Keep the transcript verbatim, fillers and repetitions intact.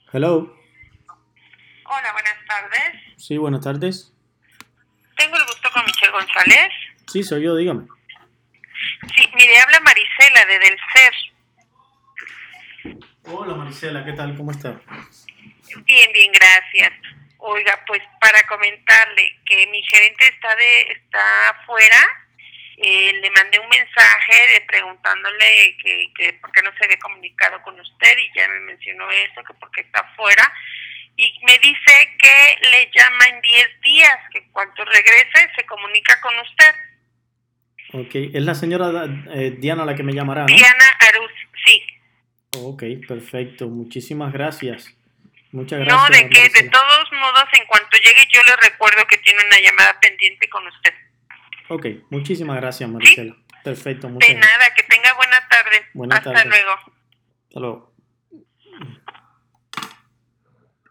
Hello. Hola, buenas tardes. Sí, buenas tardes. Tengo el gusto con Michelle González. Sí, soy yo, dígame. Sí, mire, habla Marisela de Del Ser. Hola Marisela, ¿qué tal? ¿Cómo está? Bien, bien, gracias. Oiga, pues para comentarle que mi gerente está de está afuera, eh, le mandé un mensaje de preguntándole que, que por qué no se había comunicado con usted y ya me mencionó eso, que porque está afuera. Y me dice que le llama en diez días, que cuando regrese se comunica con usted. Ok, es la señora eh, Diana la que me llamará, ¿no? Diana Aruz, sí. Ok, perfecto. Muchísimas gracias. Muchas No, gracias, de que de Marisela. todos modos, en cuanto llegue, yo le recuerdo que tiene una llamada pendiente con usted. Ok, muchísimas gracias, ¿Sí? Marisela. Perfecto, De muchas gracias. nada, que tenga buena tarde. Buenas Hasta tardes. luego. Hasta luego.